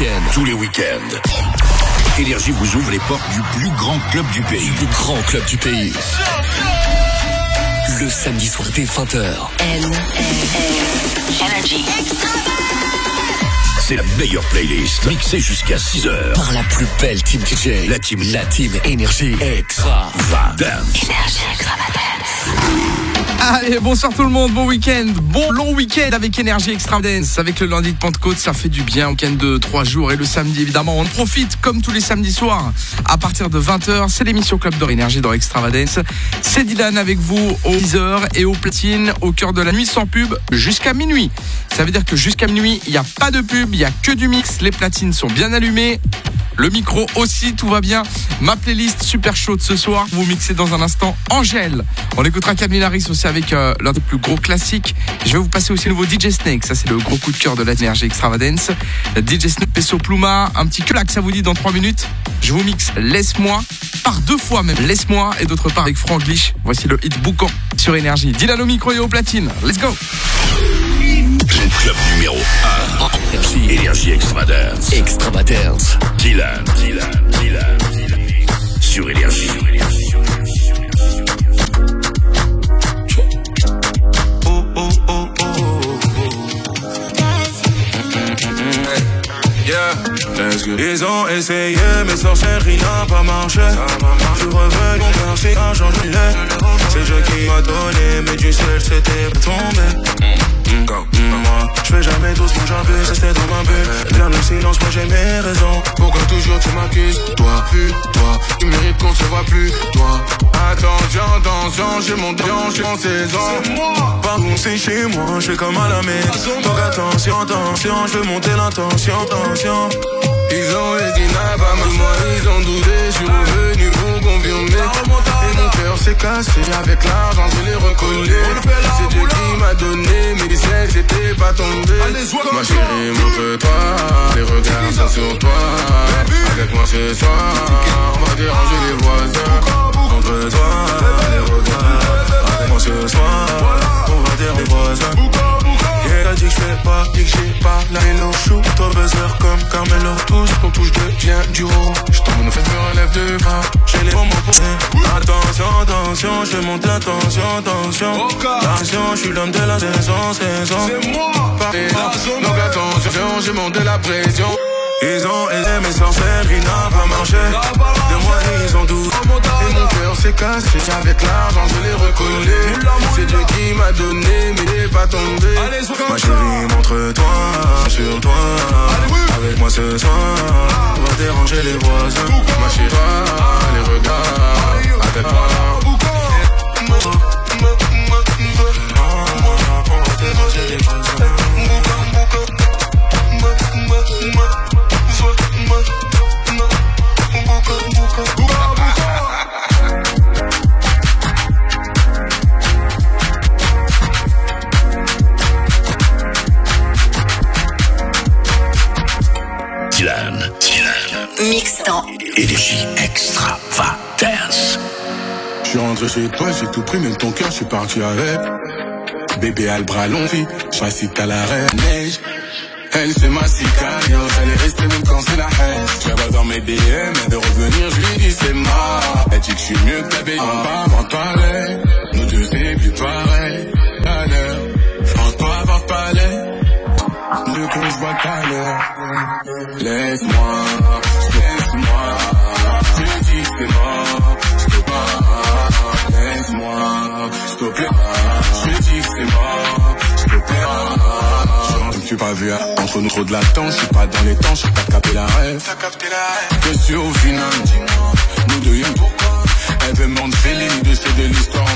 week-ends. Tous les week-ends. Énergie vous ouvre les portes du plus grand club du pays. Le grand club du pays. Le samedi soir dès 20h. Energy. C'est la meilleure playlist, mixée jusqu'à 6h. Par la plus belle team DJ. La team Énergie Extravagance. Énergie Extravagance. Allez, bonsoir tout le monde, bon week-end, bon long week-end avec Énergie Extravagance. Avec le lundi de Pentecôte, ça fait du bien, week-end de 3 jours. Et le samedi, évidemment, on profite comme tous les samedis soirs. À partir de 20h, c'est l'émission Club d'Or Énergie dans Extravagance. C'est Dylan avec vous aux 10h et aux platines au cœur de la nuit sans pub jusqu'à minuit. Ça veut dire que jusqu'à minuit, il n'y a pas de pub, il n'y a que du mix. Les platines sont bien allumées. Le micro aussi, tout va bien. Ma playlist super chaude ce soir. Vous mixez dans un instant Angèle. On écoutera Calvin Harris aussi avec l'un des plus gros classiques. Je vais vous passer aussi le nouveau DJ Snake. Ça, c'est le gros coup de cœur de l'Énergie Extravagance. DJ Snake, Peso Pluma. Un petit claque, ça vous dit dans 3 minutes. Je vous mixe Laisse-moi. Par 2 fois même. Laisse-moi. Et d'autre part avec Franglish. Voici le hit boucan sur Énergie. Dylan au micro et au platine. Let's go. Ton club numéro 1. Énergie Extravagance. Dylan. Sur Énergie. Ils ont essayé, mais sorcellerie n'a pas marché. Je suis revenu, merci à changer le lait. C'est Dieu qui m'a donné, mais du ciel c'était tombé. Moi, je fais jamais tout ce que j'avais, c'était dans ma bulle. Bien le silence, moi j'ai mes raisons. Pourquoi toujours tu m'accuses? Toi, tu mérites qu'on se voit plus. Toi, attention, j'ai mon temps, j'ai mon saison. Pardon, c'est chez moi, je fais comme à la maison. Donc attention, je veux monter l'intention, tension. Ils ont dit n'a pas mal, moi ils ont douté. Je suis revenu vous confirmer. Et mon cœur s'est cassé avec l'argent, je l'ai recollé. C'est Dieu qui m'a donné, mais les ciels j'étais pas tombé. Ma chérie, montre-toi, les regards sont sur toi. Avec moi ce soir, on va déranger les voisins. Montre-toi, les regards, avec moi ce soir, on va déranger les voisins. Elle a dit que je fais pas, dit que j'ai pas la hello chou. Toi buzzer comme Carmelo, tous qu'on touche devient du haut. J'tombe nos fesses me relève de bas, j'ai les bons mots pour ça. Attention, je monte l'attention. Je suis l'homme de la saison. C'est moi, donc attention, je monte la pression. Ils ont aidé mes sorcelleries, n'a pas marché. De moi ils ont douté. Et mon cœur s'est cassé avec l'argent, je l'ai recollé. C'est Dieu qui m'a donné, mais il est pas tombé. Ma chérie, montre-toi, sur toi. Avec moi ce soir, on va déranger les voisins. Ma chérie, les regards, avec moi. On va déranger les voisins. Dylan. Mixtant. Énergie Extravagance. Je suis rentré chez toi, j'ai tout pris, même ton cœur, je suis parti avec. Bébé a le bras long, choisis qu'à l'arrêt. Neige, elle c'est ma cicaille, elle est restée même quand c'est la haine. Je la vois dans mes DM, et de revenir, je lui dis c'est mort. Elle dit que je suis mieux que ta bébé, on va m'en parler. Nous deux c'est plus pareil. À l'heure, je pense pas avoir palais. De qu'on se voit à l'heure. Laisse-moi, je dis que c'est mort. Stop pas, laisse-moi, s'il te plaît. Je dis que c'est mort, s'il te plaît. Je ne suis pas vu entre nous trop de latence. Je suis pas dans les temps, je suis pas capé la rêve. Qu'est-ce que au final, dis-moi, nous deux y'en pourquoi. Elle veut m'en Félix, de c'est de l'histoire